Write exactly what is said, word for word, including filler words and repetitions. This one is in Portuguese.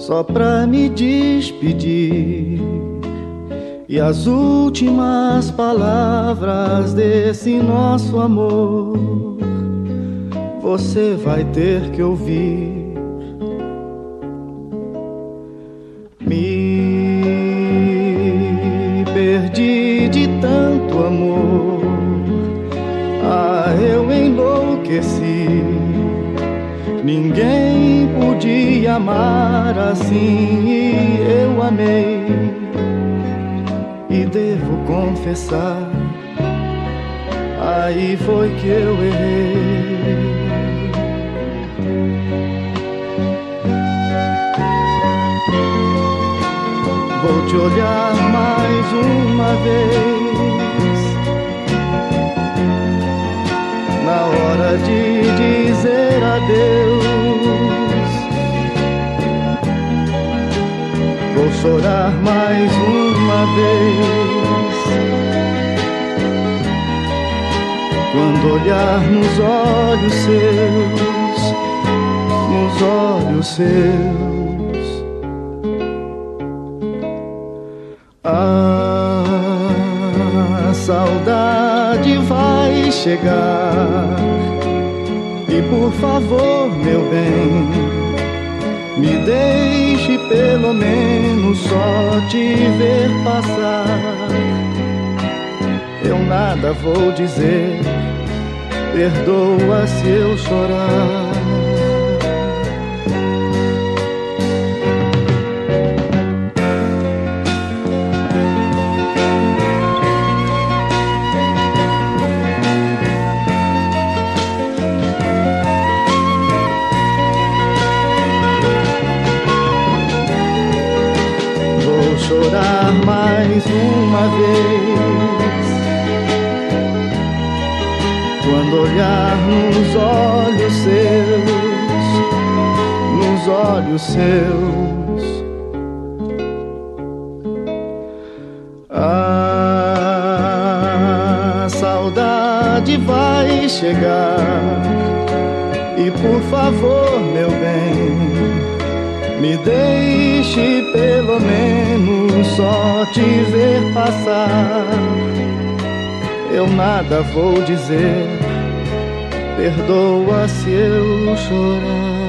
só pra me despedir. E as últimas palavras desse nosso amor você vai ter que ouvir. Me perdi de tanto amor, ah, eu enlouqueci. Ninguém podia amar assim e eu amei. E devo confessar, aí foi que eu errei. Vou te olhar mais uma vez, na hora de dizer adeus. Vou chorar mais uma vez, quando olhar nos olhos seus, nos olhos seus. A saudade vai chegar, e por favor, meu bem, me deixe pelo menos só te ver passar. Eu nada vou dizer, perdoa se eu chorar. Chorar mais uma vez, quando olhar nos olhos seus, nos olhos seus. A saudade vai chegar, e por favor, meu bem, me deixe pelo menos só te ver passar. Eu nada vou dizer, perdoa se eu chorar.